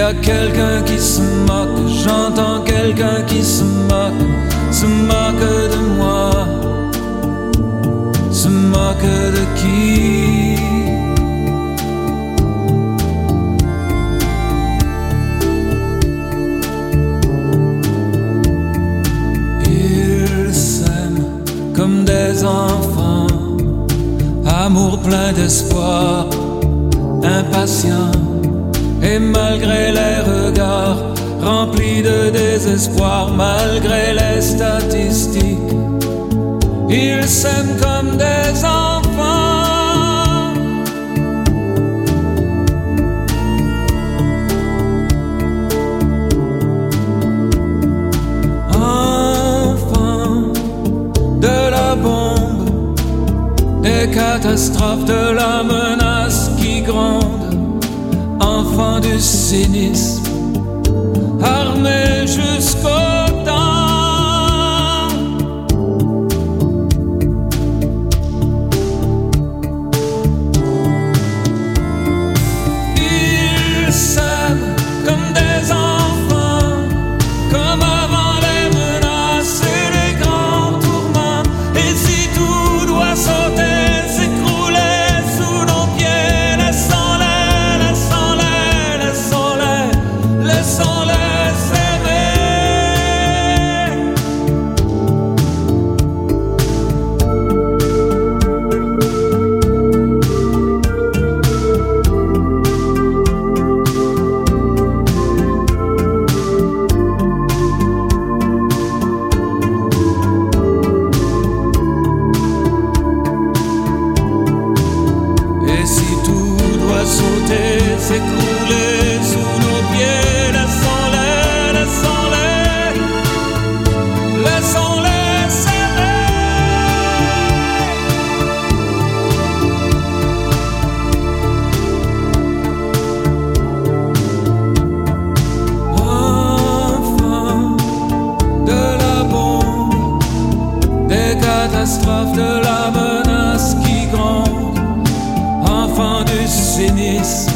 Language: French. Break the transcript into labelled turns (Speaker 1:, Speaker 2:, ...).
Speaker 1: a quelqu'un qui se moque, j'entends quelqu'un qui se moque de moi, se moque de qui? Ils s'aiment comme des enfants, amour plein d'espoir, impatient. Et malgré les regards remplis de désespoir, malgré les statistiques, ils s'aiment comme des enfants. Enfants de la bombe, des catastrophes, de la menace qui gronde. Enfants du cynisme, armés jusqu'aux dents. Ils s'aiment comme des enfants, comme avant les menaces et les grands tourments. Et si tout doit sauter, s'écrouler sous nos pieds, laissons-les. Laissons-les s'aimer. Et si tout doit sauter, s'écrouler sous nos pieds, laissons-les s'aimer. Enfants de la bombe, des catastrophes, de la menace qui gronde, enfants du cynisme,